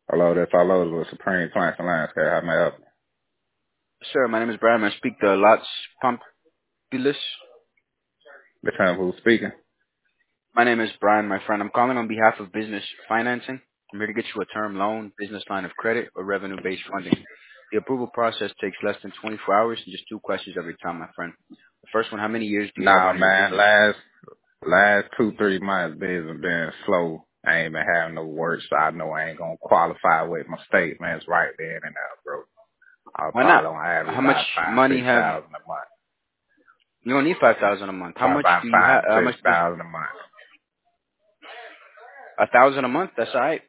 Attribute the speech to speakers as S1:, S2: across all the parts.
S1: Hello, that's all over with Supreme Plants and Landscape. How may I help you?
S2: Sir, my name is Brian. I speak to Lots Pompulus.
S1: Depending who's speaking.
S2: My name is Brian, my friend. I'm calling on behalf of business financing. I'm here to get you a term loan, business line of credit, or revenue-based funding. The approval process takes less than 24 hours and just two questions every time, my friend. The first one, how many years do you have
S1: Nah,
S2: on your
S1: man.
S2: business?
S1: Last 2-3 months business been slow. I ain't been having no work, so I know I ain't gonna qualify with my statements right then and there, bro. I'll
S2: Why not?
S1: probably on average
S2: How much
S1: about five,
S2: money
S1: six
S2: have
S1: thousand a month.
S2: you? Don't need 5,000 a month. How
S1: Probably
S2: much
S1: about
S2: do you
S1: five
S2: have?
S1: to
S2: How
S1: six
S2: much?
S1: thousand a month.
S2: 1,000 a month. That's all right.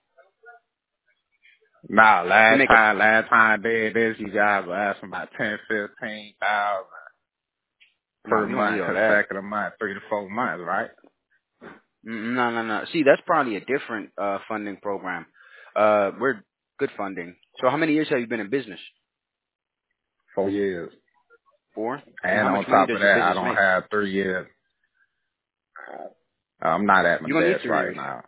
S1: Nah,
S2: You
S1: last
S2: make a
S1: time I did this, you guys were asking about 10-15,000
S2: no.
S1: per
S2: We don't
S1: month,
S2: need all that.
S1: consecutive month, 3 to 4 months, right?
S2: No, no, no. See, that's probably a different funding program. We're good funding. So how many years have you been in business?
S1: 4 years.
S2: 4? And
S1: And
S2: how much
S1: on
S2: money
S1: top
S2: does
S1: of
S2: your
S1: that, I
S2: business
S1: don't
S2: make?
S1: have 3 years. I'm not at my
S2: You don't need
S1: desk
S2: 3
S1: right
S2: years.
S1: now.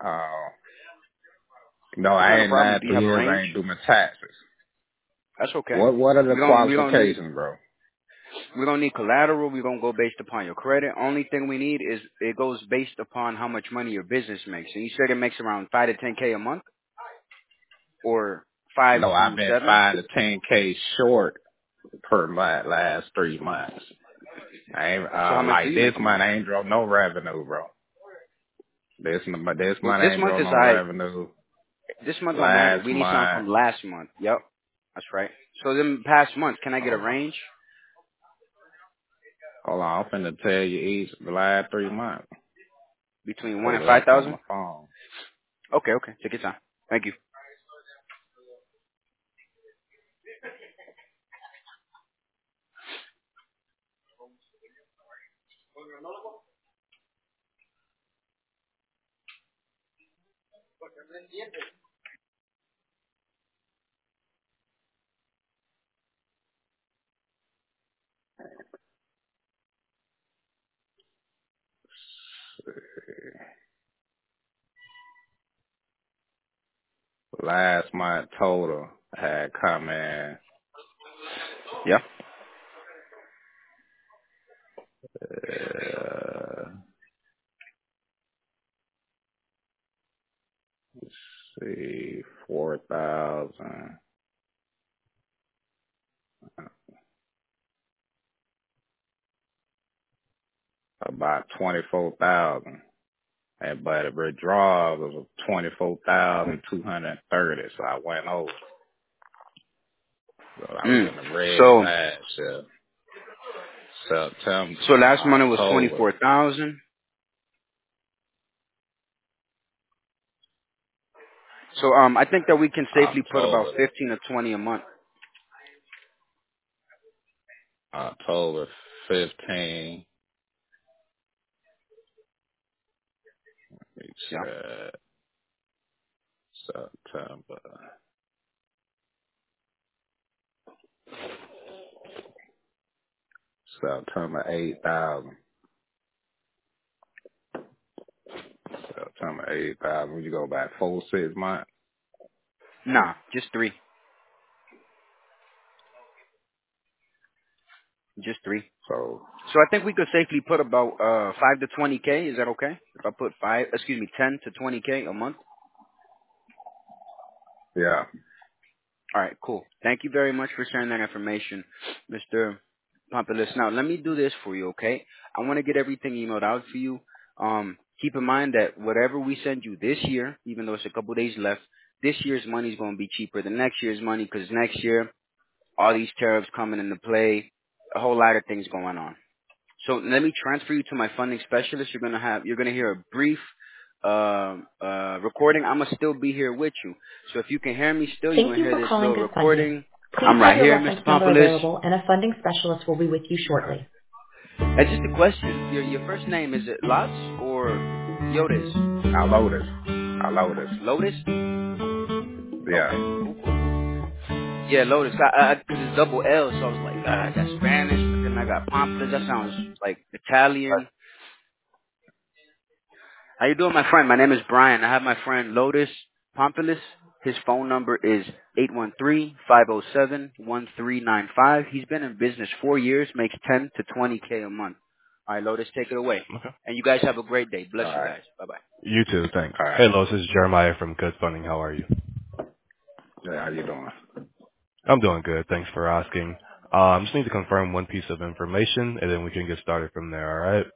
S1: No,
S2: That's
S1: I
S2: not a
S1: ain't
S2: problem.
S1: had
S2: Do you
S1: three
S2: have a
S1: years. I
S2: range?
S1: ain't do my taxes.
S2: That's okay.
S1: What are the
S2: We don't need
S1: qualifications, bro?
S2: collateral. We don't go based upon your credit. Only thing we need is it goes based upon how much money your business makes. And you said it makes around 5 to 10K a month, or 5
S1: No, I've
S2: to
S1: been
S2: 7.
S1: 5 to 10K short per month last 3 months. I ain't
S2: So how much do
S1: like
S2: you
S1: this
S2: make a
S1: month.
S2: month?
S1: I ain't drove no revenue, bro. This
S2: Well,
S1: month I
S2: this
S1: ain't
S2: month
S1: drove
S2: is
S1: no
S2: I.
S1: revenue.
S2: This month don't matter.
S1: Last
S2: We need something
S1: month,
S2: from last month. Yep, that's right. So then past months, can I get a
S1: hold on,
S2: range
S1: I'm finna tell you each the last 3 months.
S2: between 1
S1: Pull
S2: and
S1: it up on
S2: 5,000?
S1: my phone.
S2: Okay, okay. Take your time. Thank you.
S1: Last month total had come in
S2: Yeah.
S1: uh, let's see, 4,000, about 24,000. And but the withdrawal was 24,230, so I went over. So I was
S2: Mm.
S1: in the red
S2: So
S1: last September,
S2: so last month it was
S1: October.
S2: 24,000. So I think that we can safely put about
S1: October,
S2: 15 to 20 a month.
S1: October 15. We
S2: Yeah.
S1: said September, September 8,000. September 8,000. When you go back 4-6 months.
S2: Nah, just 3. Just 3.
S1: So
S2: So I think we could safely put about 5 to 20K. Is that okay? If I put 10 to 20K a month.
S1: yeah,
S2: All right, cool. Thank you very much for sharing that information, Mr. Pompilus. Now, let me do this for you, okay? I want to get everything emailed out for you. Keep in mind that whatever we send you this year, even though it's a couple days left, this year's money is going to be cheaper than next year's money because next year, all these tariffs coming into play, a whole lot of things going on. So let me transfer you to my funding specialist. You're gonna hear a brief recording. I'm gonna still be here with you. So if you can hear me still, you're
S3: Thank
S2: gonna
S3: you
S2: hear
S3: for
S2: this
S3: calling
S2: little
S3: Good Funding.
S2: recording.
S3: Please
S2: I'm
S3: have
S2: right
S3: your
S2: here,
S3: reference
S2: Mr.
S3: number
S2: Pompoulos.
S3: available, and a funding specialist will be with you shortly.
S2: And just a question. Your first name, is it Lots or Yotis?
S1: I loaded.
S2: Lotus?
S1: Yeah.
S2: Okay. Cool, cool, cool. Yeah, Lotus. Cause it's double L, so I was like, I got Spanish, but then I got Pompous. That sounds like Italian. How you doing, my friend? My name is Brian. I have my friend Lotus Pompoulos. His phone number is 813-507-1395. He's been in business 4 years, makes 10 to 20K a month. All right, Lotus, take it away.
S4: Okay.
S2: And you guys have a great day. Bless
S1: All
S2: you
S1: right.
S2: guys. Bye-bye.
S4: You too. Thanks.
S1: All right.
S4: Hey, Los, this is Jeremiah from Good Funding. How are you?
S1: Yeah, how you doing?
S4: I'm doing good. Thanks for asking. Just need to confirm one piece of information, and then we can get started from there. All right.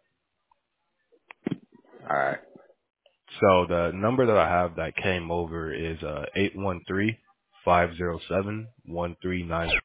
S1: All right.
S4: So the number that I have that came over is 813-507-1395.